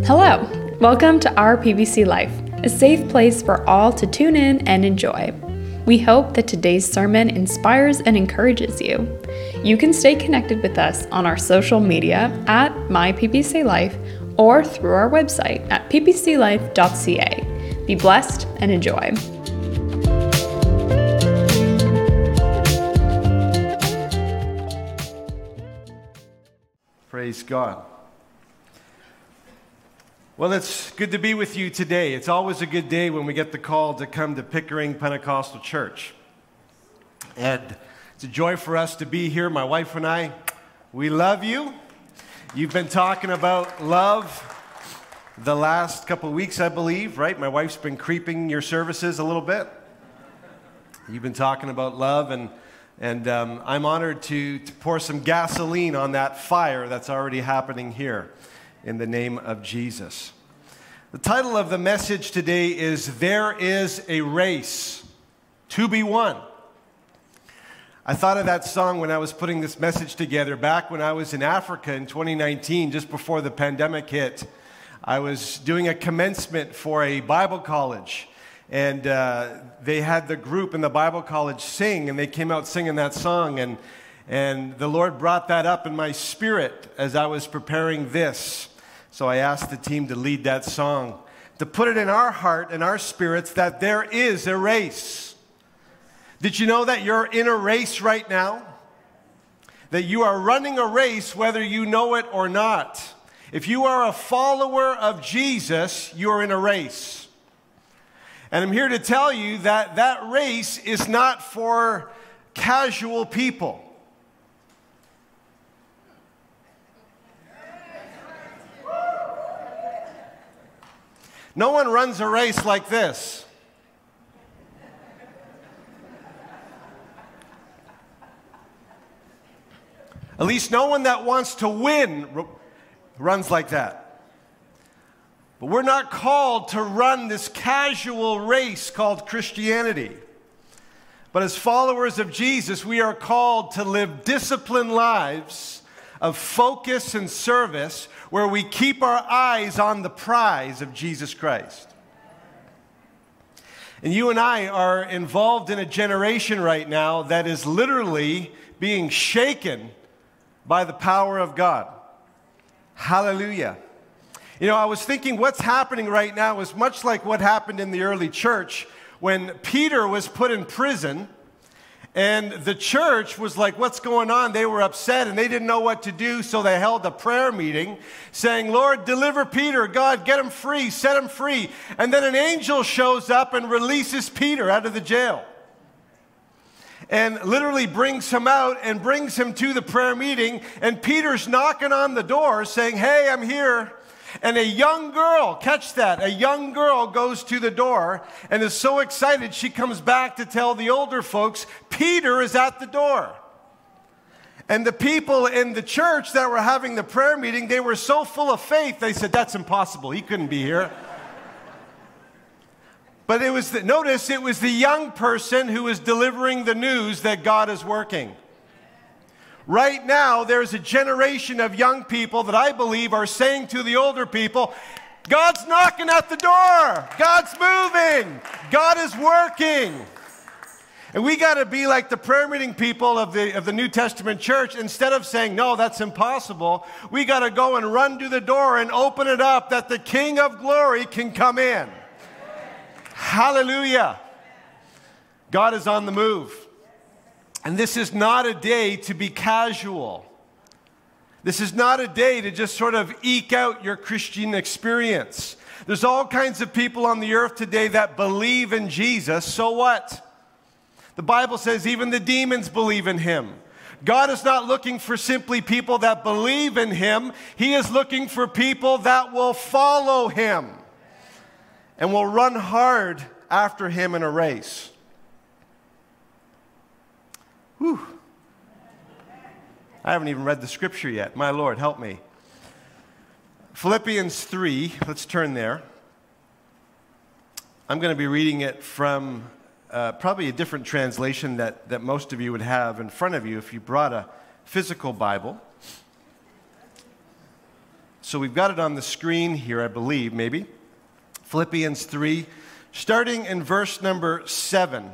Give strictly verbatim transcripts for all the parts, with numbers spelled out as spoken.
Hello, welcome to our P B C Life, a safe place for all to tune in and enjoy. We hope that today's sermon inspires and encourages you. You can stay connected with us on our social media at My P B C Life or through our website at p b c life dot c a. Be blessed and enjoy. Praise God. Well, it's good to be with you today. It's always a good day when we get the call to come to Pickering Pentecostal Church. And it's a joy for us to be here. My wife and I, we love you. You've been talking about love the last couple of weeks, I believe, right? My wife's been creeping your services a little bit. You've been talking about love, and and um, I'm honored to, to pour some gasoline on that fire that's already happening here in the name of Jesus. The title of the message today is There is a Race to be Won. I thought of that song when I was putting this message together back when I was in Africa in twenty nineteen, just before the pandemic hit. I was doing a commencement for a Bible college, and uh, they had the group in the Bible college sing, and they came out singing that song, and and the Lord brought that up in my spirit as I was preparing this. So I asked the team to lead that song, to put it in our heart and our spirits that there is a race. Did you know that you're in a race right now? That you are running a race whether you know it or not. If you are a follower of Jesus, you're in a race. And I'm here to tell you that that race is not for casual people. No one runs a race like this. At least no one that wants to win r- runs like that. But we're not called to run this casual race called Christianity. But as followers of Jesus, we are called to live disciplined lives of focus and service where we keep our eyes on the prize of Jesus Christ. And you and I are involved in a generation right now that is literally being shaken by the power of God. Hallelujah. You know, I was thinking what's happening right now is much like what happened in the early church when Peter was put in prison. And the church was like, what's going on? They were upset and they didn't know what to do, so they held a prayer meeting saying, Lord, deliver Peter. God, get him free, set him free. And then an angel shows up and releases Peter out of the jail and literally brings him out and brings him to the prayer meeting. And Peter's knocking on the door saying, hey, I'm here. And a young girl, catch that, a young girl goes to the door and is so excited she comes back to tell the older folks, Peter is at the door. And the people in the church that were having the prayer meeting, they were so full of faith, they said, that's impossible, he couldn't be here. But it was, the, notice, it was the young person who was delivering the news that God is working. Right now, there's a generation of young people that I believe are saying to the older people, God's knocking at the door. God's moving. God is working. And we got to be like the prayer meeting people of the, of the New Testament church. Instead of saying, no, that's impossible, we got to go and run to the door and open it up that the King of Glory can come in. Hallelujah. God is on the move. And this is not a day to be casual. This is not a day to just sort of eke out your Christian experience. There's all kinds of people on the earth today that believe in Jesus. So what? The Bible says even the demons believe in him. God is not looking for simply people that believe in him. He is looking for people that will follow him and will run hard after him in a race. Whew. I haven't even read the scripture yet. My Lord, help me. Philippians three, let's turn there. I'm going to be reading it from uh, probably a different translation that, that most of you would have in front of you if you brought a physical Bible. So we've got it on the screen here, I believe, maybe. Philippians three, starting in verse number seven.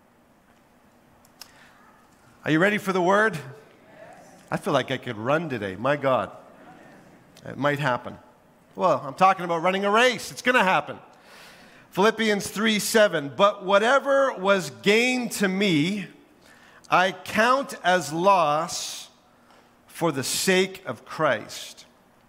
Are you ready for the word? Yes. I feel like I could run today. My God. It might happen. Well, I'm talking about running a race. It's going to happen. Philippians three seven. But whatever was gain to me, I count as loss for the sake of Christ.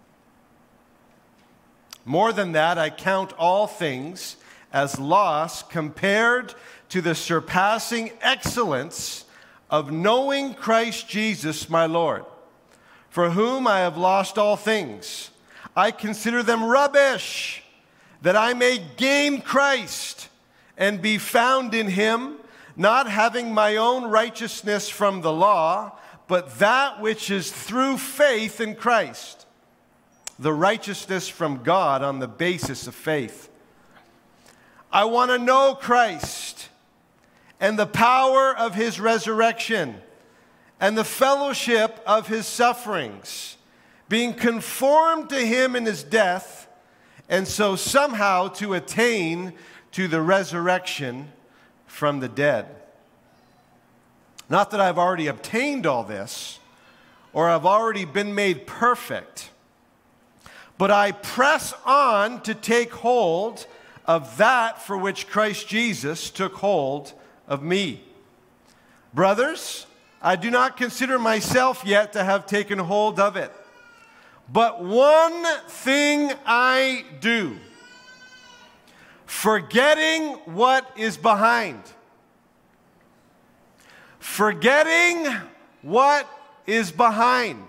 More than that, I count all things as loss compared to the surpassing excellence of knowing Christ Jesus my Lord, for whom I have lost all things. I consider them rubbish, that I may gain Christ and be found in him, not having my own righteousness from the law, but that which is through faith in Christ, the righteousness from God on the basis of faith. I want to know Christ and the power of his resurrection and the fellowship of his sufferings, being conformed to him in his death, and so somehow to attain to the resurrection from the dead. Not that I've already obtained all this, or I've already been made perfect, but I press on to take hold of that for which Christ Jesus took hold of me. Brothers, I do not consider myself yet to have taken hold of it. But one thing I do, forgetting what is behind. Forgetting what is behind.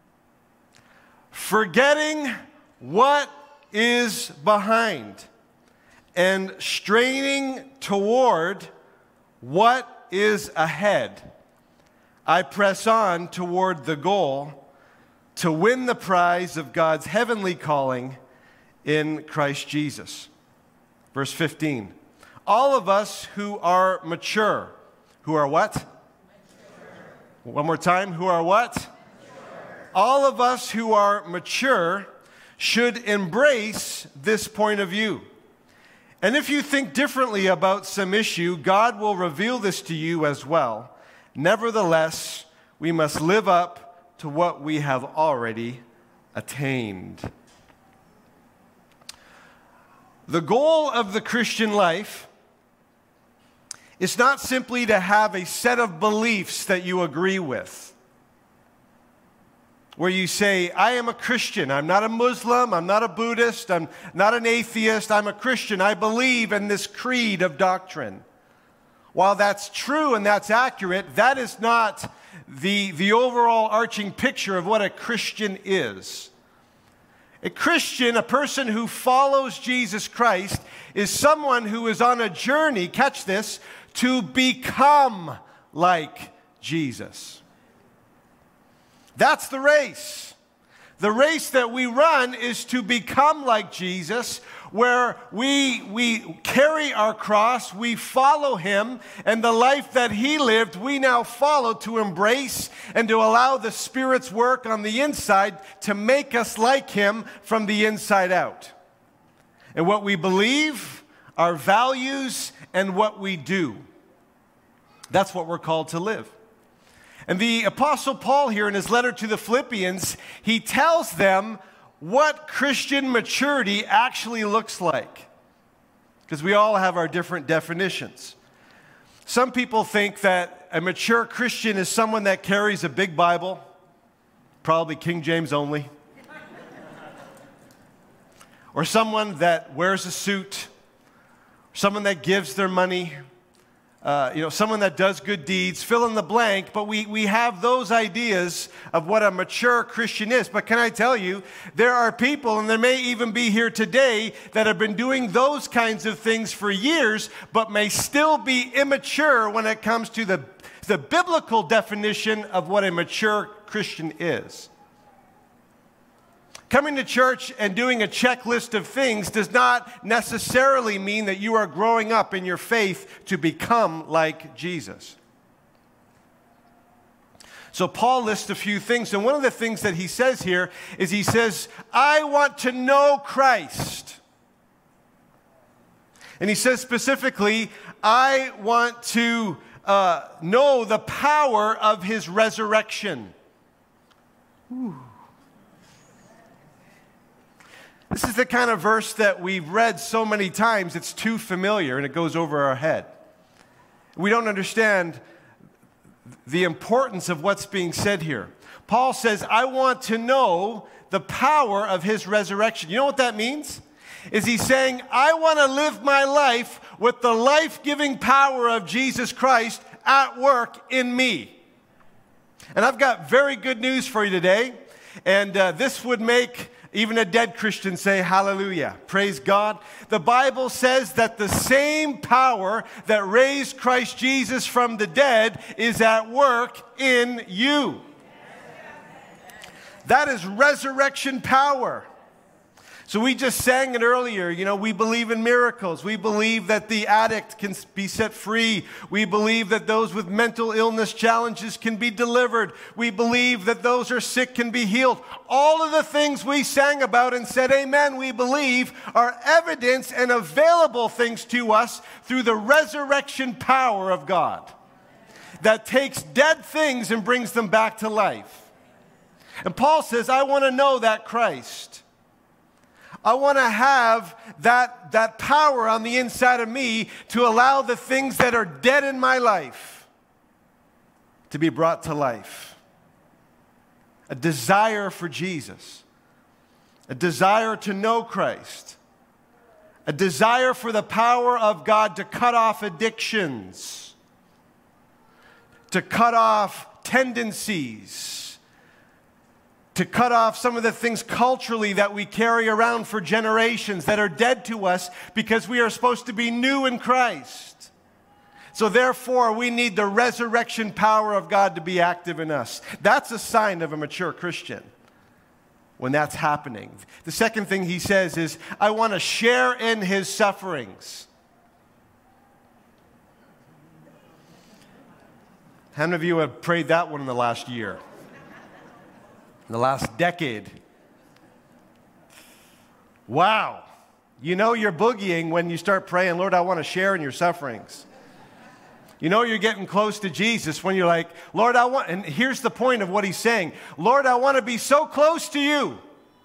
Forgetting what is behind. And straining toward what is ahead. I press on toward the goal to win the prize of God's heavenly calling in Christ Jesus. Verse fifteen. All of us who are mature, who are what? Mature. One more time, who are what? Mature. All of us who are mature should embrace this point of view. And if you think differently about some issue, God will reveal this to you as well. Nevertheless, we must live up to what we have already attained. The goal of the Christian life is not simply to have a set of beliefs that you agree with, where you say, I am a Christian. I'm not a Muslim. I'm not a Buddhist. I'm not an atheist. I'm a Christian. I believe in this creed of doctrine. While that's true and that's accurate, that is not the, the overall arching picture of what a Christian is. A Christian, a person who follows Jesus Christ, is someone who is on a journey, catch this, to become like Jesus. That's the race. The race that we run is to become like Jesus, where we, we carry our cross, we follow him, and the life that he lived, we now follow to embrace and to allow the Spirit's work on the inside to make us like him from the inside out. And what we believe, our values, and what we do. That's what we're called to live. And the Apostle Paul here in his letter to the Philippians, he tells them what Christian maturity actually looks like. Because we all have our different definitions. Some people think that a mature Christian is someone that carries a big Bible, probably King James only. Or someone that wears a suit, someone that gives their money, Uh, you know, someone that does good deeds, fill in the blank, but we, we have those ideas of what a mature Christian is. But can I tell you, there are people, and there may even be here today, that have been doing those kinds of things for years, but may still be immature when it comes to the, the biblical definition of what a mature Christian is. Coming to church and doing a checklist of things does not necessarily mean that you are growing up in your faith to become like Jesus. So Paul lists a few things, and one of the things that he says here is he says, I want to know Christ. And he says specifically, I want to uh, know the power of his resurrection. Ooh. This is the kind of verse that we've read so many times, it's too familiar and it goes over our head. We don't understand the importance of what's being said here. Paul says, I want to know the power of his resurrection. You know what that means? Is he saying, I want to live my life with the life-giving power of Jesus Christ at work in me. And I've got very good news for you today. And uh, this would make even a dead Christian say hallelujah. Praise God. The Bible says that the same power that raised Christ Jesus from the dead is at work in you. That is resurrection power. So we just sang it earlier, you know, we believe in miracles. We believe that the addict can be set free. We believe that those with mental illness challenges can be delivered. We believe that those who are sick can be healed. All of the things we sang about and said, amen, we believe are evidence and available things to us through the resurrection power of God that takes dead things and brings them back to life. And Paul says, I want to know that Christ. I want to have that, that power on the inside of me to allow the things that are dead in my life to be brought to life. A desire for Jesus. A desire to know Christ. A desire for the power of God to cut off addictions. To cut off tendencies. To cut off some of the things culturally that we carry around for generations that are dead to us because we are supposed to be new in Christ. So therefore, we need the resurrection power of God to be active in us. That's a sign of a mature Christian when that's happening. The second thing he says is, I want to share in his sufferings. How many of you have prayed that one in the last year? In the last decade? Wow. You know you're boogieing when you start praying, Lord, I want to share in your sufferings. You know you're getting close to Jesus when you're like, Lord, I want, and here's the point of what he's saying. Lord, I want to be so close to you.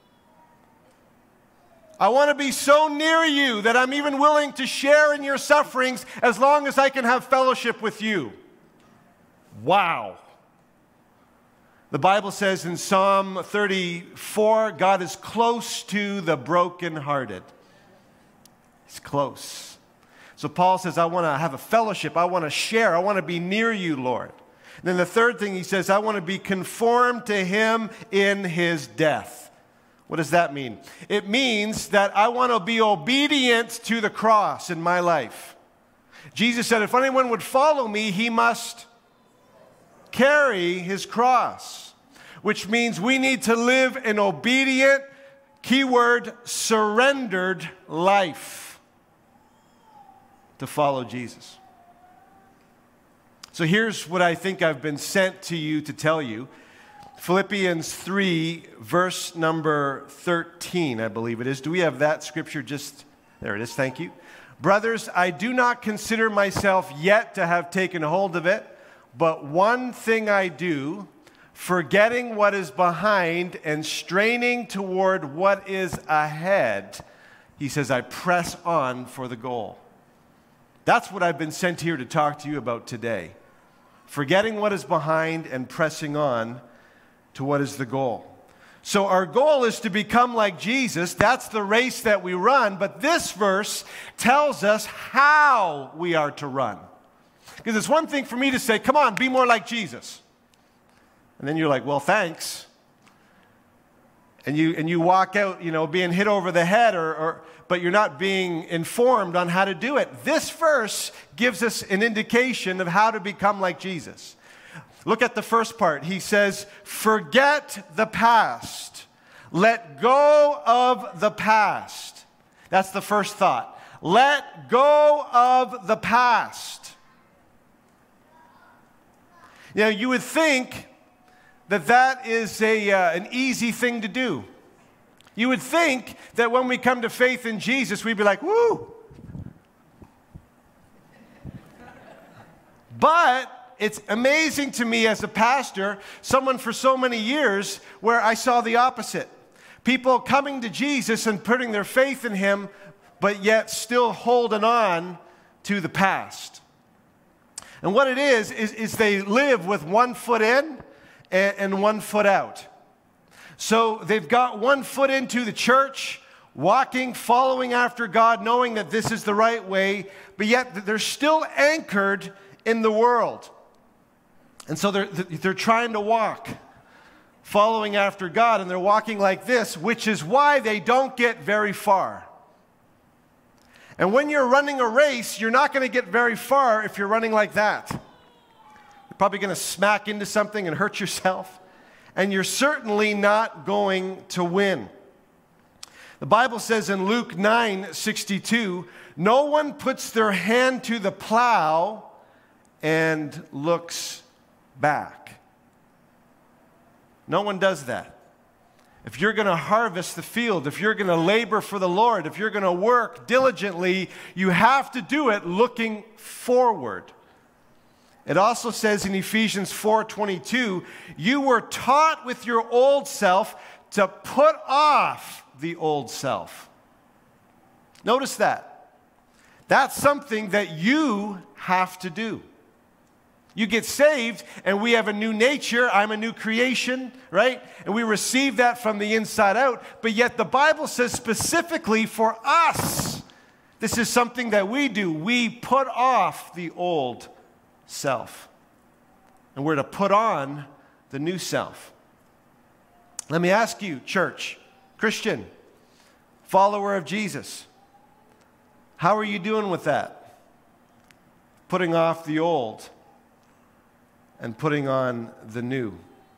I want to be so near you that I'm even willing to share in your sufferings as long as I can have fellowship with you. Wow. The Bible says in Psalm thirty-four, God is close to the brokenhearted. He's close. So Paul says, I want to have a fellowship. I want to share. I want to be near you, Lord. And then the third thing he says, I want to be conformed to him in his death. What does that mean? It means that I want to be obedient to the cross in my life. Jesus said, if anyone would follow me, he must carry his cross, which means we need to live an obedient, keyword, surrendered life to follow Jesus. So here's what I think I've been sent to you to tell you. Philippians three, verse number thirteen, I believe it is. Do we have that scripture just, there it is, thank you. Brothers, I do not consider myself yet to have taken hold of it, but one thing I do, forgetting what is behind and straining toward what is ahead, he says, I press on for the goal. That's what I've been sent here to talk to you about today. Forgetting what is behind and pressing on to what is the goal. So our goal is to become like Jesus. That's the race that we run. But this verse tells us how we are to run. Because it's one thing for me to say, come on, be more like Jesus. And then you're like, well, thanks. And you and you walk out, you know, being hit over the head, or, or but you're not being informed on how to do it. This verse gives us an indication of how to become like Jesus. Look at the first part. He says, forget the past. Let go of the past. That's the first thought. Let go of the past. Now, you would think that that is a, uh, an easy thing to do. You would think that when we come to faith in Jesus, we'd be like, woo! But it's amazing to me as a pastor, someone for so many years, where I saw the opposite. People coming to Jesus and putting their faith in Him, but yet still holding on to the past. And what it is, is, is they live with one foot in and, and one foot out. So they've got one foot into the church, walking, following after God, knowing that this is the right way, but yet they're still anchored in the world. And so they're, they're trying to walk, following after God, and they're walking like this, which is why they don't get very far. And when you're running a race, you're not going to get very far if you're running like that. You're probably going to smack into something and hurt yourself. And you're certainly not going to win. The Bible says in Luke nine sixty-two, no one puts their hand to the plow and looks back. No one does that. If you're going to harvest the field, if you're going to labor for the Lord, if you're going to work diligently, you have to do it looking forward. It also says in Ephesians four twenty-two, you were taught with your old self to put off the old self. Notice that. That's something that you have to do. You get saved, and we have a new nature. I'm a new creation, right? And we receive that from the inside out. But yet the Bible says specifically for us, this is something that we do. We put off the old self. And we're to put on the new self. Let me ask you, church, Christian, follower of Jesus, how are you doing with that? Putting off the old and putting on the new.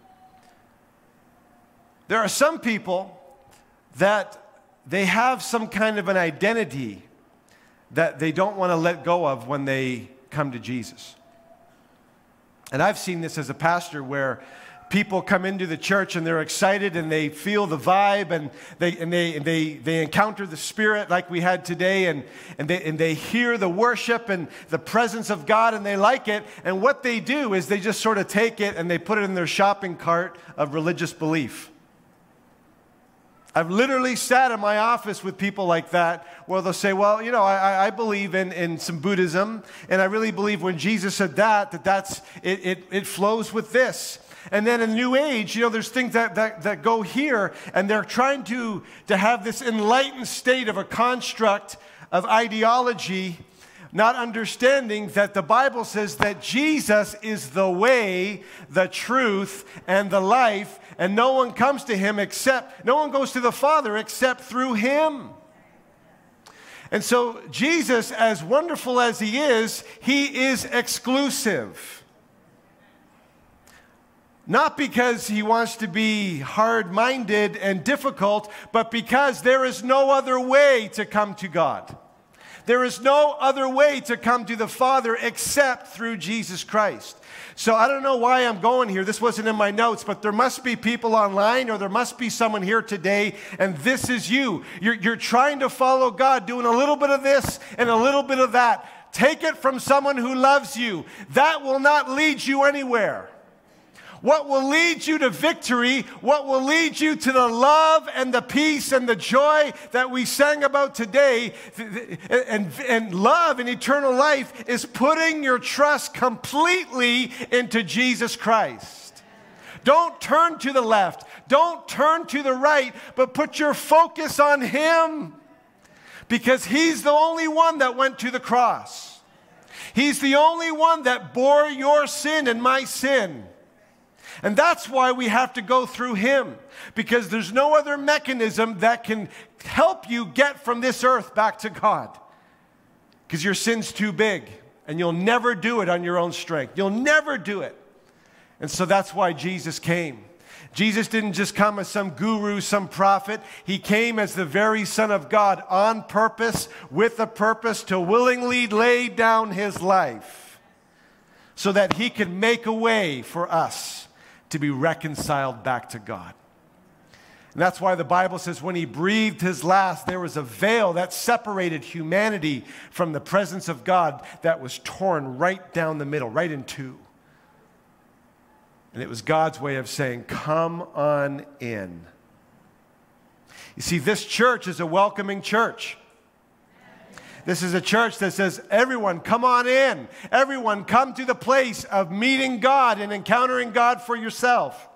There are some people that they have some kind of an identity that they don't want to let go of when they come to Jesus. And I've seen this as a pastor where people come into the church and they're excited and they feel the vibe and they and they and they, they encounter the Spirit like we had today and, and they and they hear the worship and the presence of God and they like it. And what they do is they just sort of take it and they put it in their shopping cart of religious belief. I've literally sat in my office with people like that where they'll say, well, you know, I, I believe in, in some Buddhism, and I really believe when Jesus said that, that that's, it, it, it flows with this. And then in New Age, you know, there's things that, that, that go here, and they're trying to, to have this enlightened state of a construct of ideology, not understanding that the Bible says that Jesus is the way, the truth, and the life, and no one comes to Him except, no one goes to the Father except through Him. And so Jesus, as wonderful as He is, He is exclusive. Not because He wants to be hard-minded and difficult, but because there is no other way to come to God. There is no other way to come to the Father except through Jesus Christ. So I don't know why I'm going here. This wasn't in my notes, but there must be people online or there must be someone here today, and this is you. You're, you're trying to follow God, doing a little bit of this and a little bit of that. Take it from someone who loves you. That will not lead you anywhere. What will lead you to victory, what will lead you to the love and the peace and the joy that we sang about today, and, and love and eternal life, is putting your trust completely into Jesus Christ. Don't turn to the left. Don't turn to the right, but put your focus on Him. Because He's the only one that went to the cross. He's the only one that bore your sin and my sin. And that's why we have to go through Him, because there's no other mechanism that can help you get from this earth back to God, because your sin's too big, and you'll never do it on your own strength. You'll never do it. And so that's why Jesus came. Jesus didn't just come as some guru, some prophet. He came as the very Son of God on purpose, with a purpose to willingly lay down His life so that He could make a way for us to be reconciled back to God. And that's why the Bible says when he breathed his last, there was a veil that separated humanity from the presence of God that was torn right down the middle, right in two. And it was God's way of saying, come on in. You see, this church is a welcoming church. This is a church that says, everyone, come on in. Everyone, come to the place of meeting God and encountering God for yourself.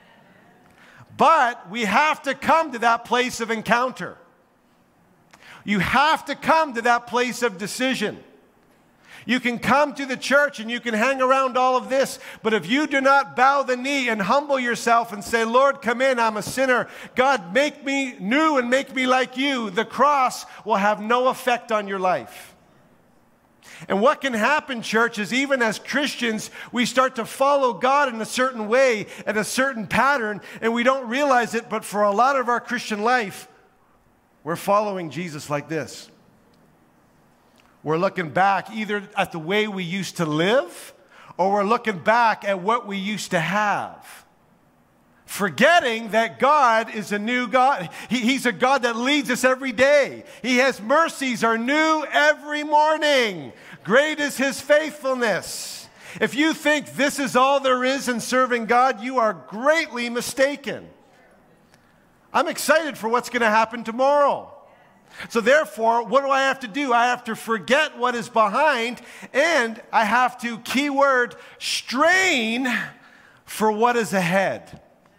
But we have to come to that place of encounter. You have to come to that place of decision. You can come to the church and you can hang around all of this, but if you do not bow the knee and humble yourself and say, Lord, come in, I'm a sinner. God, make me new and make me like you. The cross will have no effect on your life. And what can happen, church, is even as Christians, we start to follow God in a certain way, at a certain pattern, and we don't realize it, but for a lot of our Christian life, we're following Jesus like this. We're looking back either at the way we used to live, or we're looking back at what we used to have. Forgetting that God is a new God. He, he's a God that leads us every day. He has mercies are new every morning. Great is his faithfulness. If you think this is all there is in serving God, you are greatly mistaken. I'm excited for what's going to happen tomorrow. So therefore, what do I have to do? I have to forget what is behind, and I have to, keyword, strain for what is ahead.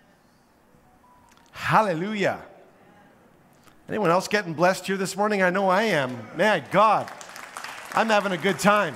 Hallelujah. Anyone else getting blessed here this morning? I know I am. Man, God, I'm having a good time.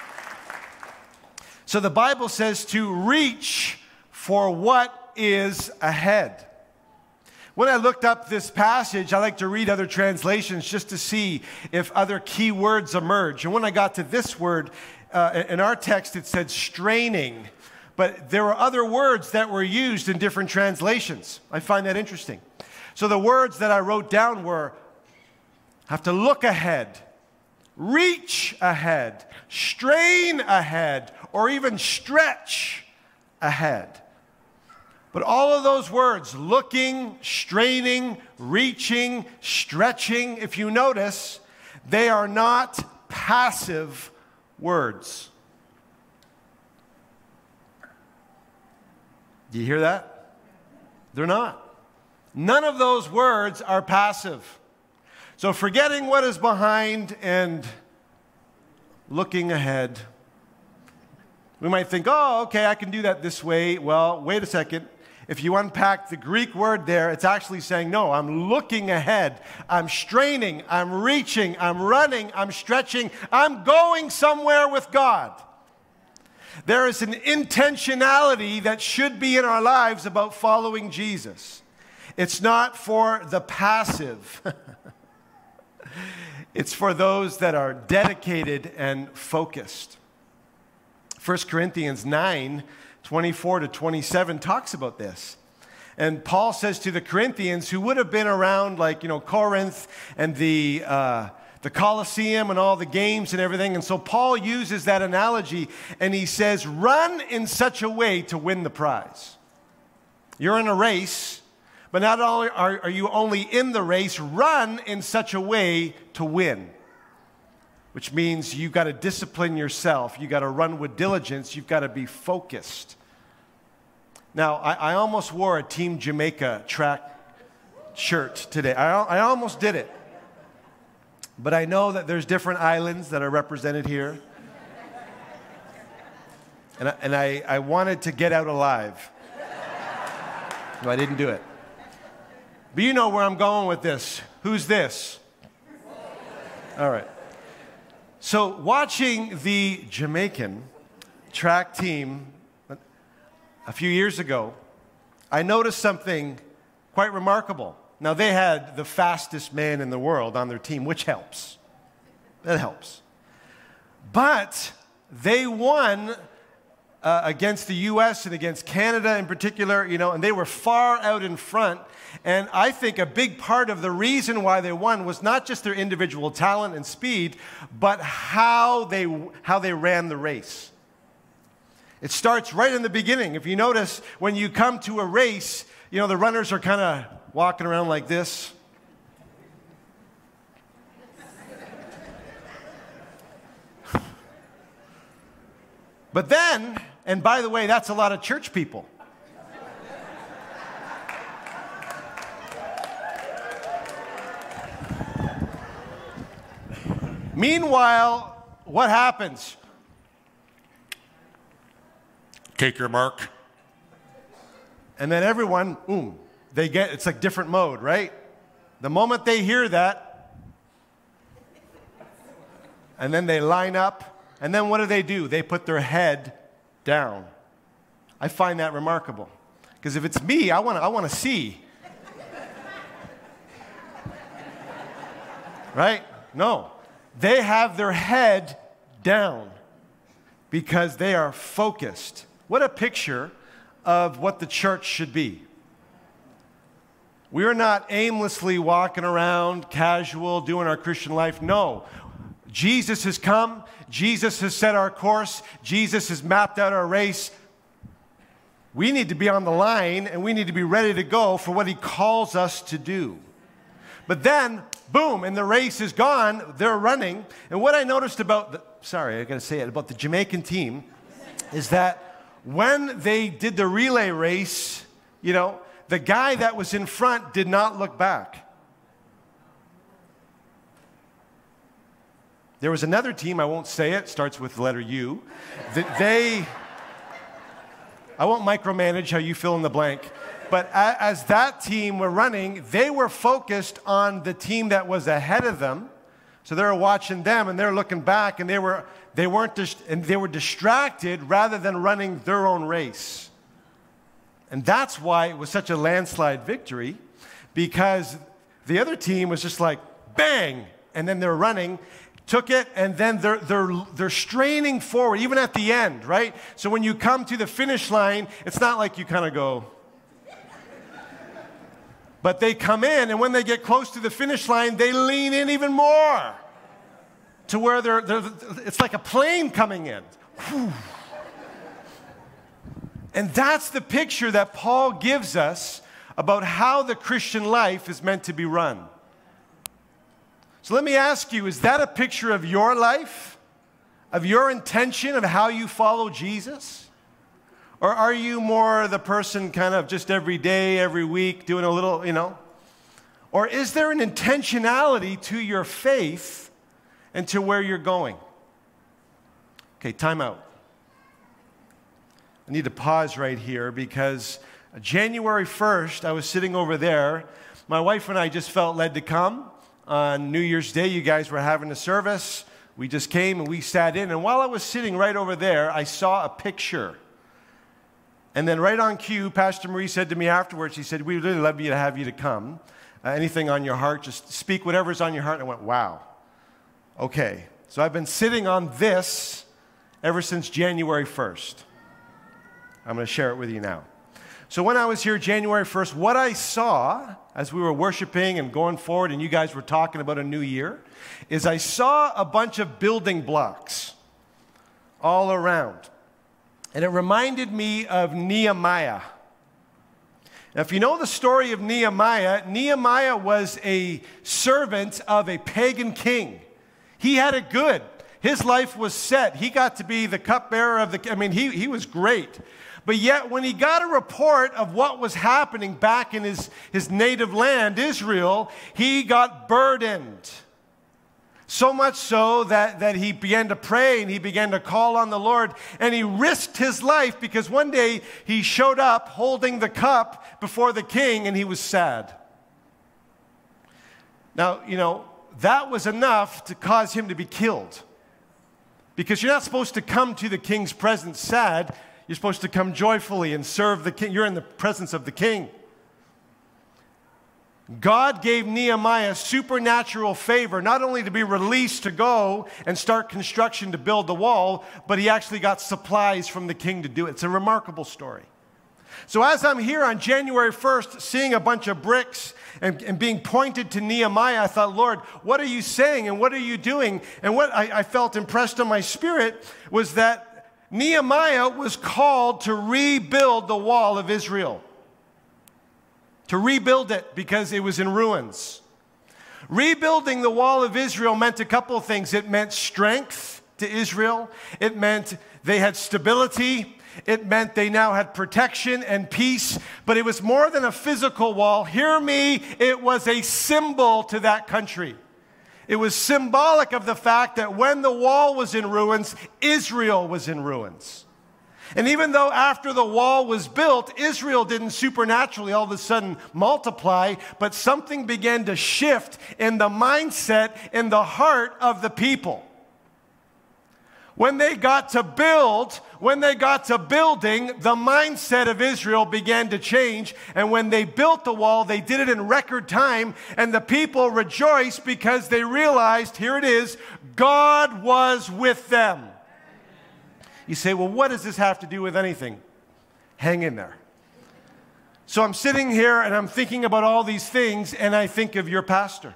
So the Bible says to reach for what is ahead. When I looked up this passage, I like to read other translations just to see if other key words emerge. And when I got to this word, uh, in our text it said straining. But there were other words that were used in different translations. I find that interesting. So the words that I wrote down were, have to look ahead, reach ahead, strain ahead, or even stretch ahead. But all of those words, looking, straining, reaching, stretching, if you notice, they are not passive words. Do you hear that? They're not. None of those words are passive. So forgetting what is behind and looking ahead. We might think, oh, okay, I can do that this way. Well, wait a second. If you unpack the Greek word there, it's actually saying, no, I'm looking ahead. I'm straining. I'm reaching. I'm running. I'm stretching. I'm going somewhere with God. There is an intentionality that should be in our lives about following Jesus. It's not for the passive. It's for those that are dedicated and focused. First Corinthians nine, twenty-four to twenty-seven talks about this. And Paul says to the Corinthians, who would have been around like, you know, Corinth and the, uh, the Colosseum and all the games and everything. And so Paul uses that analogy and he says, run in such a way to win the prize. You're in a race, but not only are, are you only in the race, run in such a way to win. Which means you've got to discipline yourself. You've got to run with diligence. You've got to be focused. Now, I, I almost wore a Team Jamaica track shirt today. I, I almost did it. But I know that there's different islands that are represented here. And I, and I, I wanted to get out alive. No, I didn't do it. But you know where I'm going with this. Who's this? All right. So watching the Jamaican track team a few years ago, I noticed something quite remarkable. Now, they had the fastest man in the world on their team, which helps. That helps. But they won uh, against the U S and against Canada in particular, you know, and they were far out in front. And I think a big part of the reason why they won was not just their individual talent and speed, but how they, how they ran the race. It starts right in the beginning. If you notice, when you come to a race, you know, the runners are kind of walking around like this. But then, and by the way, that's a lot of church people. Meanwhile, what happens? Take your mark. And then everyone, boom, they get, it's like different mode, right? The moment they hear that, and then they line up, and then what do they do? They put their head down. I find that remarkable. Because if it's me, I want to I want to see. Right? No. They have their head down because they are focused. What a picture of what the church should be. We are not aimlessly walking around, casual, doing our Christian life. No. Jesus has come. Jesus has set our course. Jesus has mapped out our race. We need to be on the line, and we need to be ready to go for what he calls us to do. But then, boom, and the race is gone. They're running. And what I noticed about, the, sorry, I got to say it, about the Jamaican team is that when they did the relay race, you know, the guy that was in front did not look back. There was another team, I won't say it, starts with the letter U, that they, I won't micromanage how you fill in the blank. But as that team were running, they were focused on the team that was ahead of them. So they were watching them, and they're looking back, and they were they weren't dis- and they were distracted rather than running their own race. And that's why it was such a landslide victory, because the other team was just like bang, and then they're running, took it, and then they're they're they're straining forward, even at the end, right? So when you come to the finish line, it's not like you kind of go. But they come in, and when they get close to the finish line, they lean in even more to where they're, they're it's like a plane coming in. Whew. And that's the picture that Paul gives us about how the Christian life is meant to be run. So let me ask you, is that a picture of your life? Of your intention of how you follow Jesus? Or are you more the person kind of just every day, every week, doing a little, you know? Or is there an intentionality to your faith and to where you're going? Okay, time out. I need to pause right here because January first, I was sitting over there. My wife and I just felt led to come. On New Year's Day, you guys were having a service. We just came and we sat in. And while I was sitting right over there, I saw a picture. And then right on cue, Pastor Marie said to me afterwards, she said, we'd really love you to have you to come. Uh, anything on your heart, just speak whatever's on your heart. And I went, wow. Okay. So I've been sitting on this ever since January first. I'm going to share it with you now. So when I was here January first, what I saw as we were worshiping and going forward and you guys were talking about a new year, is I saw a bunch of building blocks all around. And it reminded me of Nehemiah. Now, if you know the story of Nehemiah, Nehemiah was a servant of a pagan king. He had it good. His life was set. He got to be the cupbearer of the, I mean, he, he was great. But yet, when he got a report of what was happening back in his, his native land, Israel, he got burdened. So much so that, that he began to pray and he began to call on the Lord. And he risked his life because one day he showed up holding the cup before the king and he was sad. Now, you know, that was enough to cause him to be killed. Because you're not supposed to come to the king's presence sad. You're supposed to come joyfully and serve the king. You're in the presence of the king. God gave Nehemiah supernatural favor, not only to be released to go and start construction to build the wall, but he actually got supplies from the king to do it. It's a remarkable story. So as I'm here on January first, seeing a bunch of bricks and, and being pointed to Nehemiah, I thought, Lord, what are you saying and what are you doing? And what I, I felt impressed on my spirit was that Nehemiah was called to rebuild the wall of Israel. To rebuild it because it was in ruins. Rebuilding the wall of Israel meant a couple of things. It meant strength to Israel. It meant they had stability. It meant they now had protection and peace. But it was more than a physical wall. Hear me, it was a symbol to that country. It was symbolic of the fact that when the wall was in ruins, Israel was in ruins. And even though after the wall was built, Israel didn't supernaturally all of a sudden multiply, but something began to shift in the mindset, in the heart of the people. When they got to build, when they got to building, the mindset of Israel began to change. And when they built the wall, they did it in record time. And the people rejoiced because they realized, here it is, God was with them. You say, well, what does this have to do with anything? Hang in there. So I'm sitting here and I'm thinking about all these things, and I think of your pastor.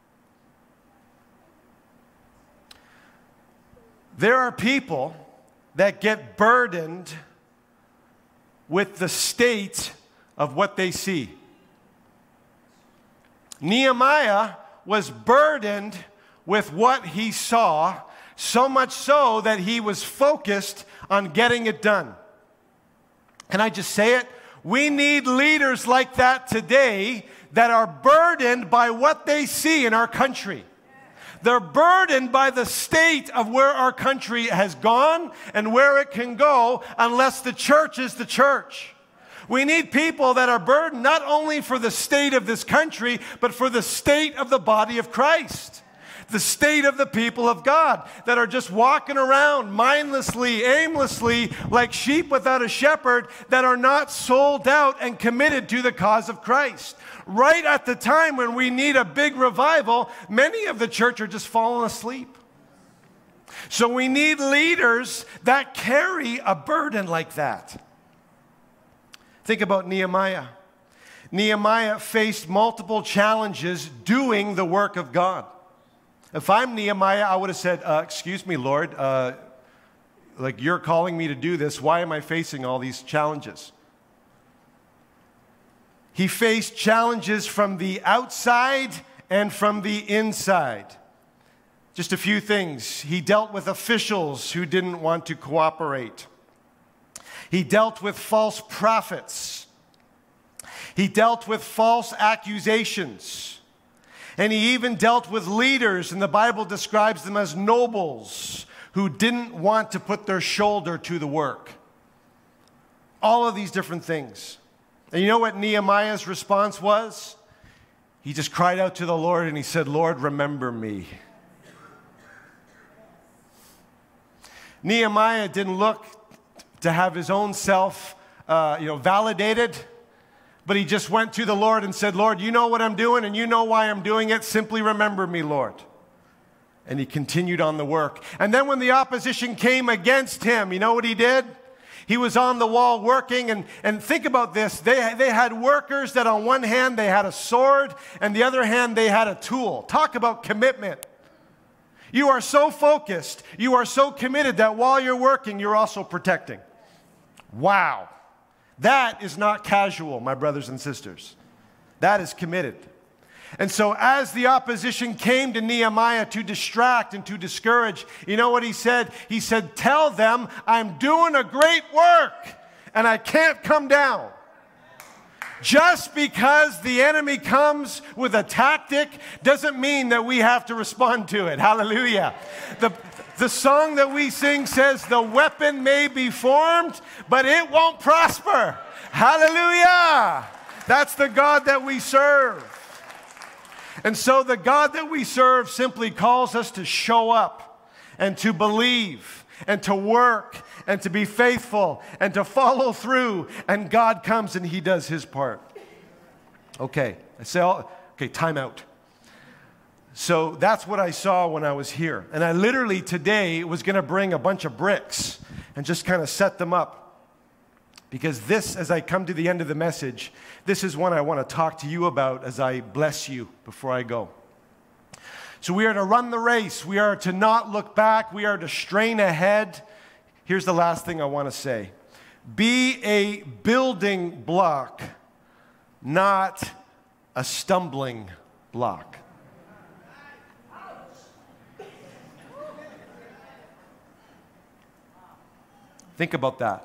There are people that get burdened with the state of what they see. Nehemiah was burdened with what he saw, so much so that he was focused on getting it done. Can I just say it? We need leaders like that today that are burdened by what they see in our country. They're burdened by the state of where our country has gone and where it can go unless the church is the church. We need people that are burdened not only for the state of this country, but for the state of the body of Christ. The state of the people of God that are just walking around mindlessly, aimlessly, like sheep without a shepherd, that are not sold out and committed to the cause of Christ. Right at the time when we need a big revival, many of the church are just falling asleep. So we need leaders that carry a burden like that. Think about Nehemiah. Nehemiah faced multiple challenges doing the work of God. If I'm Nehemiah, I would have said, uh, excuse me, Lord, uh, like you're calling me to do this. Why am I facing all these challenges? He faced challenges from the outside and from the inside. Just a few things. He dealt with officials who didn't want to cooperate. He dealt with false prophets. He dealt with false accusations. And he even dealt with leaders, and the Bible describes them as nobles who didn't want to put their shoulder to the work. All of these different things. And you know what Nehemiah's response was? He just cried out to the Lord and he said, Lord, remember me. Nehemiah didn't look to have his own self uh, you know, validated. But he just went to the Lord and said, Lord, you know what I'm doing and you know why I'm doing it. Simply remember me, Lord. And he continued on the work. And then when the opposition came against him, you know what he did? He was on the wall working. And, and think about this. They, they had workers that on one hand they had a sword and the other hand they had a tool. Talk about commitment. You are so focused, you are so committed that while you're working, you're also protecting. Wow. That is not casual, my brothers and sisters. That is committed. And so as the opposition came to Nehemiah to distract and to discourage, you know what he said? He said, tell them I'm doing a great work and I can't come down. Just because the enemy comes with a tactic doesn't mean that we have to respond to it. Hallelujah. The, the song that we sing says, the weapon may be formed, but it won't prosper. Hallelujah. That's the God that we serve. And so the God that we serve simply calls us to show up and to believe and to work and to be faithful and to follow through. And God comes and he does his part. Okay, I say, oh, okay, time out. So that's what I saw when I was here. And I literally today was going to bring a bunch of bricks and just kind of set them up. Because this, as I come to the end of the message, this is one I want to talk to you about as I bless you before I go. So we are to run the race. We are to not look back. We are to strain ahead. Here's the last thing I want to say. Be a building block, not a stumbling block. Think about that.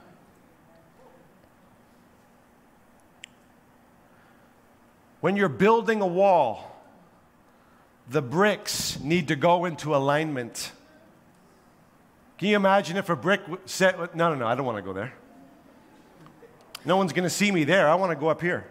When you're building a wall, the bricks need to go into alignment. Can you imagine if a brick set, no, no, no, I don't want to go there. No one's going to see me there. I want to go up here.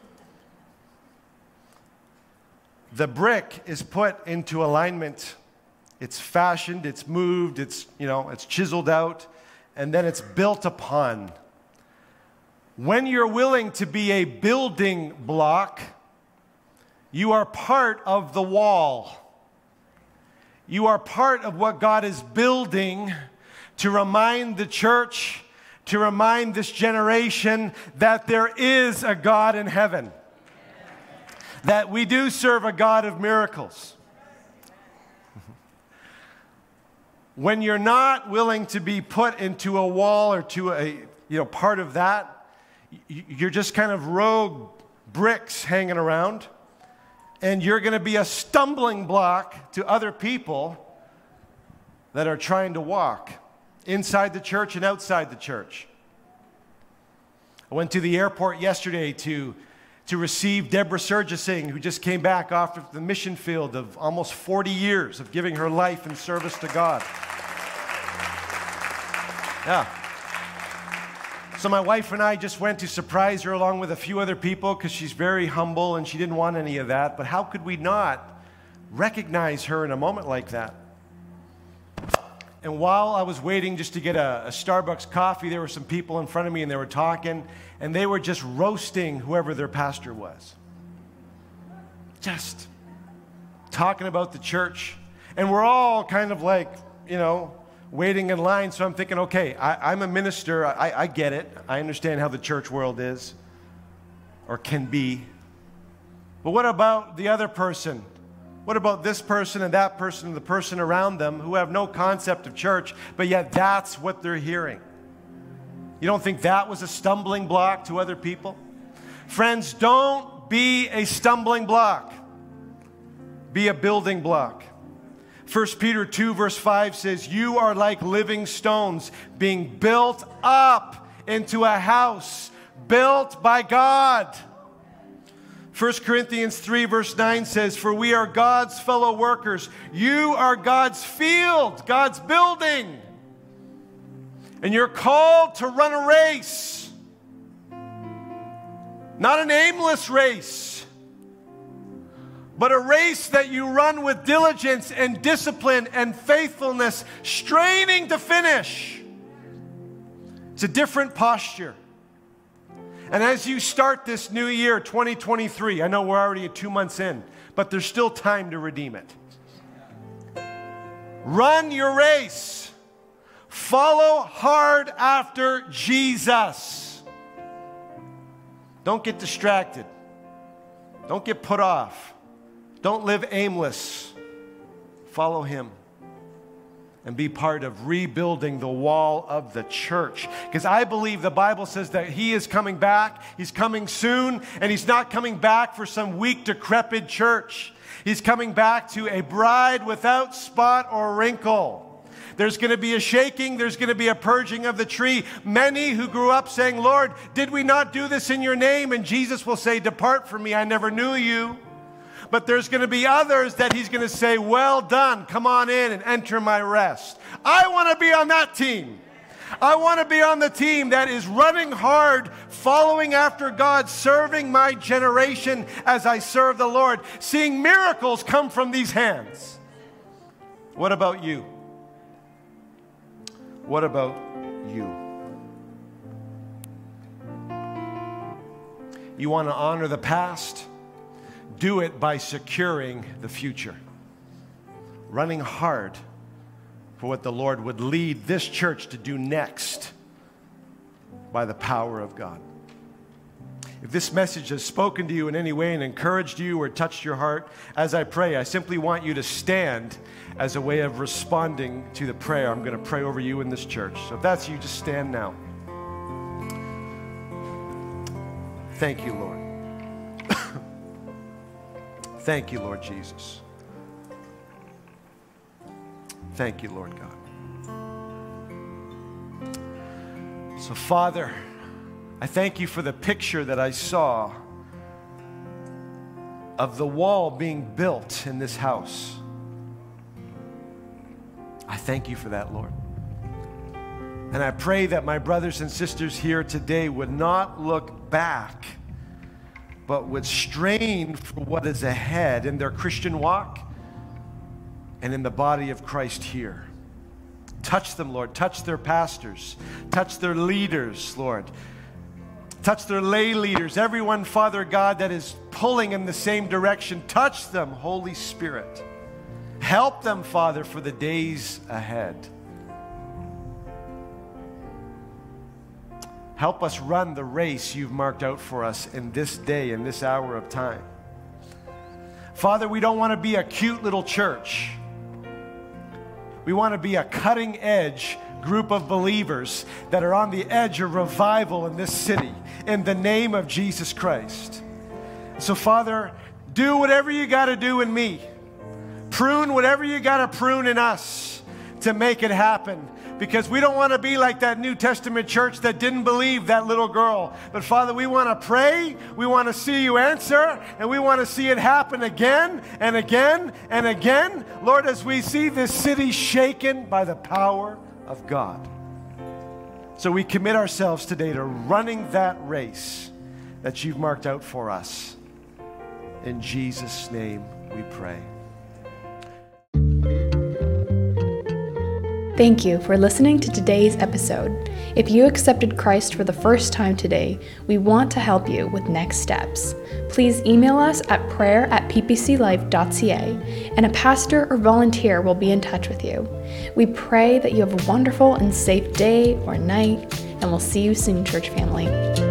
The brick is put into alignment. It's fashioned, it's moved, it's, you know, it's chiseled out, and then it's built upon. When you're willing to be a building block, you are part of the wall. You are part of what God is building to remind the church, to remind this generation that there is a God in heaven. That we do serve a God of miracles. When you're not willing to be put into a wall or to a, you know, part of that, you're just kind of rogue bricks hanging around. And you're going to be a stumbling block to other people that are trying to walk inside the church and outside the church. I went to the airport yesterday to, to receive Deborah Surgising, who just came back off the mission field of almost forty years of giving her life in service to God. Yeah. So my wife and I just went to surprise her along with a few other people because she's very humble and she didn't want any of that. But how could we not recognize her in a moment like that? And while I was waiting just to get a, a Starbucks coffee, there were some people in front of me and they were talking and they were just roasting whoever their pastor was. Just talking about the church. And we're all kind of like, you know, waiting in line, so I'm thinking, okay, I, I'm a minister, I, I get it. I understand how the church world is, or can be. But what about the other person? What about this person and that person and the person around them who have no concept of church, but yet that's what they're hearing? You don't think that was a stumbling block to other people? Friends, don't be a stumbling block. Be a building block. First Peter two verse five says, you are like living stones being built up into a house built by God. First Corinthians three verse nine says, for we are God's fellow workers. You are God's field, God's building. And you're called to run a race. Not an aimless race, but a race that you run with diligence and discipline and faithfulness, straining to finish. It's a different posture. And as you start this new year, twenty twenty-three, I know we're already two months in, but there's still time to redeem it. Run your race. Follow hard after Jesus. Don't get distracted. Don't get put off. Don't live aimless. Follow him and be part of rebuilding the wall of the church. Because I believe the Bible says that he is coming back. He's coming soon, and he's not coming back for some weak, decrepit church. He's coming back to a bride without spot or wrinkle. There's going to be a shaking. There's going to be a purging of the tree. Many who grew up saying, Lord, did we not do this in your name? And Jesus will say, depart from me, I never knew you. But there's going to be others that he's going to say, well done, come on in and enter my rest. I want to be on that team. I want to be on the team that is running hard, following after God, serving my generation as I serve the Lord, seeing miracles come from these hands. What about you? What about you? You want to honor the past? Do it by securing the future. Running hard for what the Lord would lead this church to do next by the power of God. If this message has spoken to you in any way and encouraged you or touched your heart, as I pray, I simply want you to stand as a way of responding to the prayer I'm going to pray over you in this church. So if that's you, just stand now. Thank you, Lord. Thank you, Lord Jesus. Thank you, Lord God. So, Father, I thank you for the picture that I saw of the wall being built in this house. I thank you for that, Lord. And I pray that my brothers and sisters here today would not look back, but would strain for what is ahead in their Christian walk and in the body of Christ here. Touch them, Lord. Touch their pastors. Touch their leaders, Lord. Touch their lay leaders. Everyone, Father God, that is pulling in the same direction. Touch them, Holy Spirit. Help them, Father, for the days ahead. Help us run the race you've marked out for us in this day, in this hour of time. Father, we don't want to be a cute little church. We want to be a cutting-edge group of believers that are on the edge of revival in this city, in the name of Jesus Christ. So, Father, do whatever you got to do in me. Prune whatever you got to prune in us to make it happen. Because we don't want to be like that New Testament church that didn't believe that little girl. But Father, we want to pray, we want to see you answer, and we want to see it happen again and again and again. Lord, as we see this city shaken by the power of God. So we commit ourselves today to running that race that you've marked out for us. In Jesus' name we pray. Thank you for listening to today's episode. If you accepted Christ for the first time today, we want to help you with next steps. Please email us at prayer at p p c life dot c a and a pastor or volunteer will be in touch with you. We pray that you have a wonderful and safe day or night, and we'll see you soon, church family.